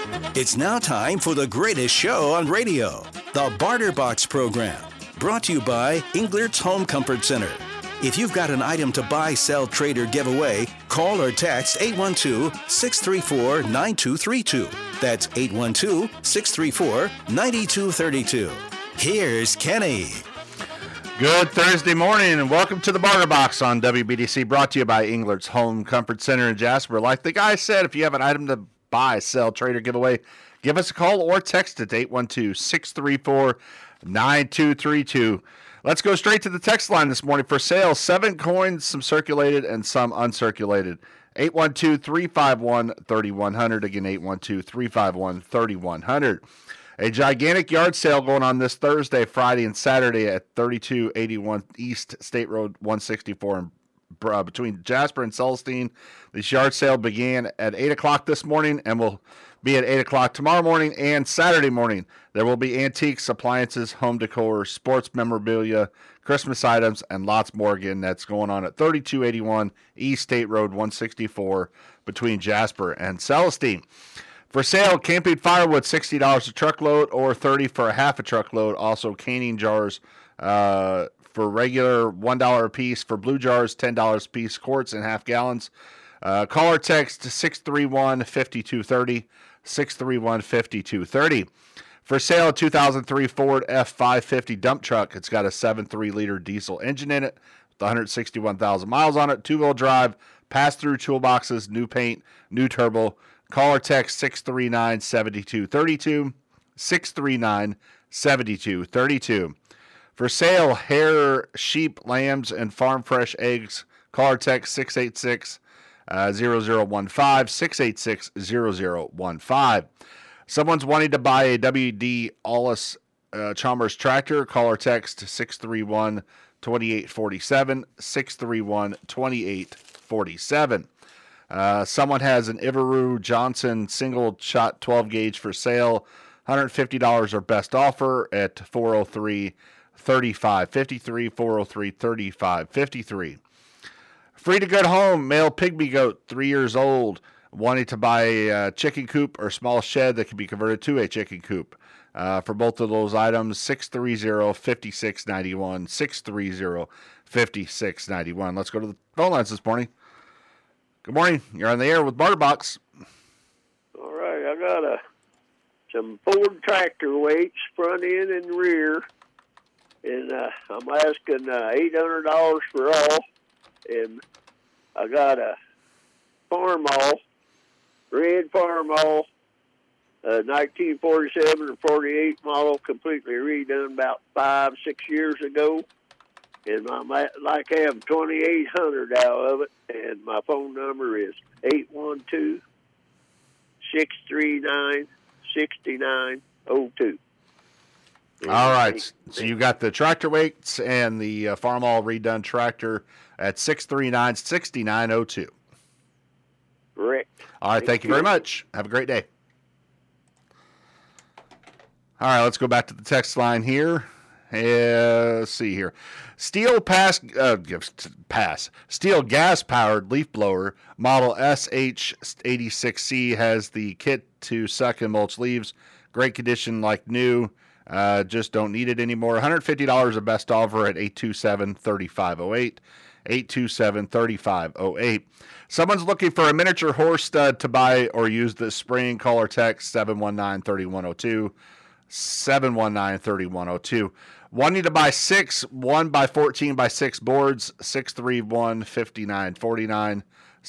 It's now time for the greatest show on radio, the Barter Box program, brought to you by Englert's Home Comfort Center. If you've got an item to buy, sell, trade, or give away, call or text 812-634-9232. That's 812-634-9232. Here's Kenny. Good Thursday morning and welcome to the Barter Box on WBDC, brought to you by Englert's Home Comfort Center in Jasper. Like the guy said, if you have an item to buy, sell, trade, or give away, give us a call or text at 812-634-9232. Let's go straight to the text line this morning. For sale, 7 coins, some circulated and some uncirculated. 812-351-3100. Again, 812-351-3100. A gigantic yard sale going on this Thursday, Friday, and Saturday at 3281 East State Road 164 between Jasper and Celestine. This yard sale began at 8 o'clock this morning and will be at 8 o'clock tomorrow morning and Saturday morning. There will be antiques, appliances, home decor, sports memorabilia, Christmas items, and lots more. Again, that's going on at 3281 East State Road 164 between Jasper and Celestine. For sale, camping firewood, $60 a truckload or $30 for a half a truckload. Also, canning jars for regular $1 a piece. For blue jars, $10 a piece. Quarts and half gallons. Call or text 631-5230, 631-5230. For sale, a 2003 Ford F550 dump truck. It's got a 7.3-liter diesel engine in it with 161,000 miles on it. Two-wheel drive, pass-through toolboxes, new paint, new turbo. Call or text 639-7232, 639-7232. For sale, hair, sheep, lambs, and farm fresh eggs. Call or text 686-0015, 686-0015. Someone's wanting to buy a WD Allis Chalmers tractor. Call or text 631-2847, 631-2847. Someone has an Iveru Johnson single shot 12 gauge for sale. $150 or best offer at 403-3553, 403-3553. Free to good home, male pygmy goat, 3 years old, wanting to buy a chicken coop or small shed that can be converted to a chicken coop. For both of those items, 630-5691, 630-5691. Let's go to the phone lines this morning. Good morning. You're on the air with Barter Box. All right. I got some Ford tractor weights, front end and rear, and I'm asking $800 for all. And I got a Farmall, red Farmall, 1947 or 48 model, completely redone about 5-6 years ago. And I might like to have 2,800 out of it. And my phone number is 812-639-6902. All right. So you got the tractor weights and the Farmall redone tractor at 639-6902. Correct. All right. Thank you very much. Have a great day. All right. Let's go back to the text line here. Let's see here. Steel gas-powered leaf blower model SH86C has the kit to suck and mulch leaves. Great condition like new. Just don't need it anymore. $150 a best offer at 827-3508. 827-3508. Someone's looking for a miniature horse stud to buy or use this spring. Call or text 719-3102. 719-3102. Wanting to buy 6 1x14x6 boards, 631-5949,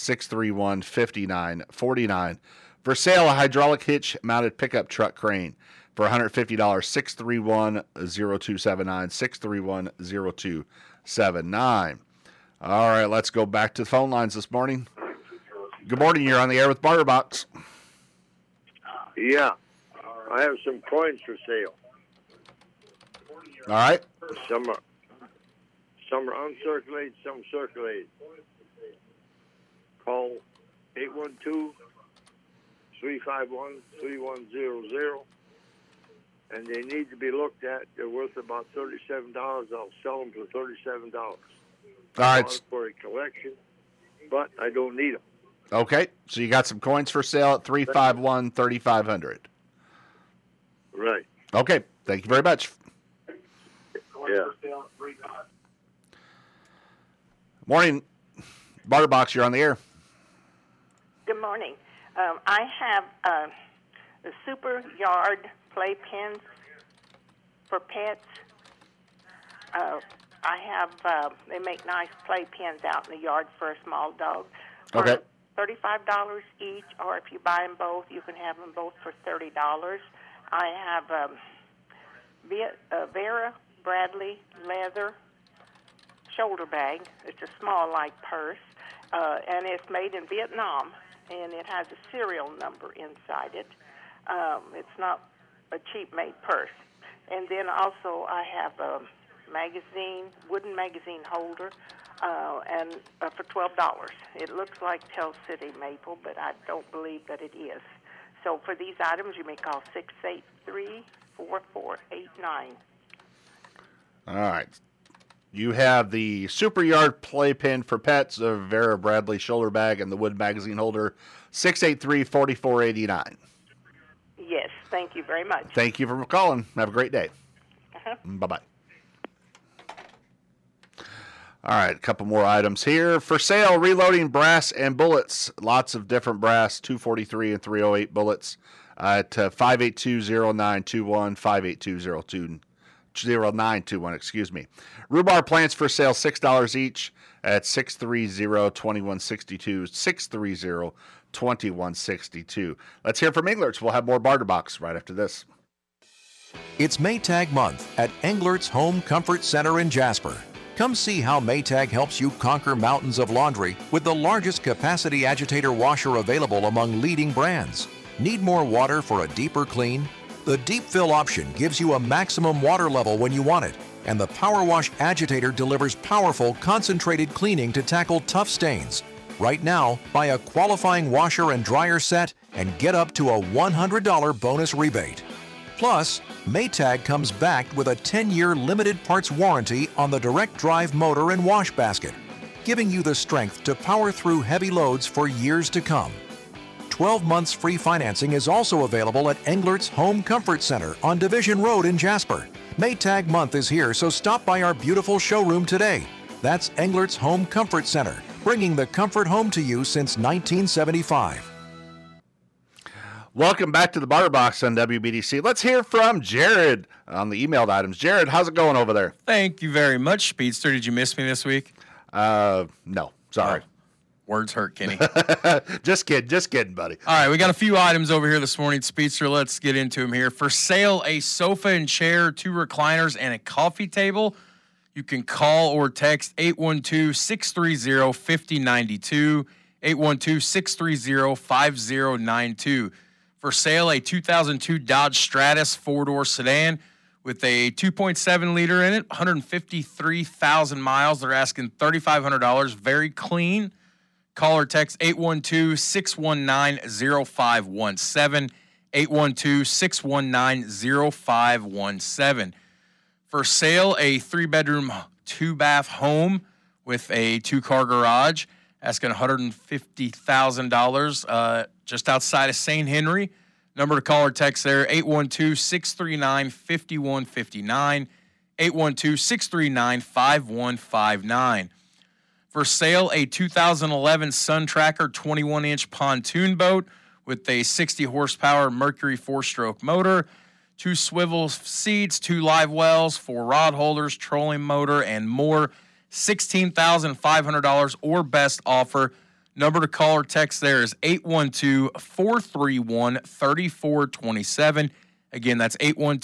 631-5949. For sale, a hydraulic hitch mounted pickup truck crane for $150, 631-0279, 631-0279. All right, let's go back to the phone lines this morning. Good morning, you're on the air with Barter Box. Yeah, I have some coins for sale. All right. Some are uncirculated, some circulated. Call 812-351-3100, and they need to be looked at. They're worth about $37. I'll sell them for $37. All right. For a collection, but I don't need them. Okay, so you got some coins for sale at 351-3500. Right. Okay, thank you very much. Yeah. Morning, Barter Box, you're on the air. Good morning. I have the Super Yard playpens for pets. I have, they make nice playpens out in the yard for a small dog. For Okay. $35 each, or if you buy them both, you can have them both for $30. I have Vera Bradley leather shoulder bag. It's a small, light purse, and it's made in Vietnam, and it has a serial number inside it. It's not a cheap-made purse. And then also I have a wooden magazine holder, and for $12. It looks like Tell City maple, but I don't believe that it is. So for these items, you may call 683-4489. All right. You have the Super Yard playpen for pets, the Vera Bradley shoulder bag, and the wood magazine holder, 683-4489. Yes, thank you very much. Thank you for calling. Have a great day. Uh-huh. Bye-bye. All right, a couple more items here. For sale, reloading brass and bullets. Lots of different brass, 243 and 308 bullets at 582-0921, 582-0921, excuse me. Rhubarb plants for sale, $6 each at 630-2162, 630-2162. Let's hear from Englert's. We'll have more Barter Box right after this. It's Maytag month at Englert's Home Comfort Center in Jasper. Come see how Maytag helps you conquer mountains of laundry with the largest capacity agitator washer available among leading brands. Need more water for a deeper clean? The Deep Fill option gives you a maximum water level when you want it, and the Power Wash agitator delivers powerful, concentrated cleaning to tackle tough stains. Right now, buy a qualifying washer and dryer set and get up to a $100 bonus rebate. Plus, Maytag comes backed with a 10-year limited parts warranty on the direct drive motor and wash basket, giving you the strength to power through heavy loads for years to come. 12 months free financing is also available at Englert's Home Comfort Center on Division Road in Jasper. Maytag month is here, so stop by our beautiful showroom today. That's Englert's Home Comfort Center, bringing the comfort home to you since 1975. Welcome back to the Barter Box on WBDC. Let's hear from Jared on the emailed items. Jared, how's it going over there? Thank you very much, Speedster. Did you miss me this week? No, sorry. Words hurt, Kenny. Just kidding, buddy. All right, we got a few items over here this morning, Speedster. Let's get into them here. For sale, a sofa and chair, 2 recliners, and a coffee table. You can call or text 812-630-5092, 812-630-5092. For sale, a 2002 Dodge Stratus 4-door sedan with a 2.7 liter in it, 153,000 miles. They're asking $3,500. Very clean. Call or text 812-619-0517, 812-619-0517. For sale, a 3-bedroom, 2-bath home with a 2-car garage, asking $150,000 just outside of St. Henry. Number to call or text there, 812-639-5159, 812-639-5159. For sale, a 2011 Sun Tracker 21-inch pontoon boat with a 60-horsepower Mercury 4-stroke motor, 2 swivel seats, 2 live wells, 4 rod holders, trolling motor, and more. $16,500 or best offer. Number to call or text there is 812-431-3427. Again, that's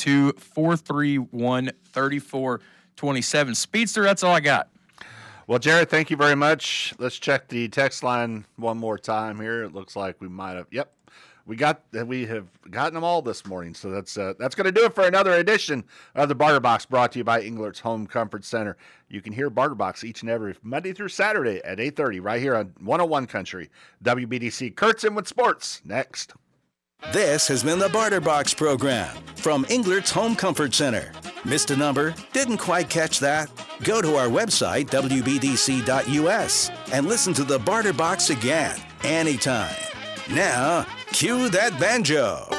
812-431-3427. Speedster, that's all I got. Well, Jared, thank you very much. Let's check the text line one more time here. It looks like we might have. Yep, we have gotten them all this morning. So that's going to do it for another edition of the Barter Box, brought to you by Englert's Home Comfort Center. You can hear Barter Box each and every Monday through Saturday at 8:30 right here on 101 Country WBDC. Kurtz in with sports next. This has been the Barter Box program from Englert's Home Comfort Center. Missed a number? Didn't quite catch that? Go to our website, WBDC.us, and listen to the Barter Box again. anytime. Now, cue that banjo.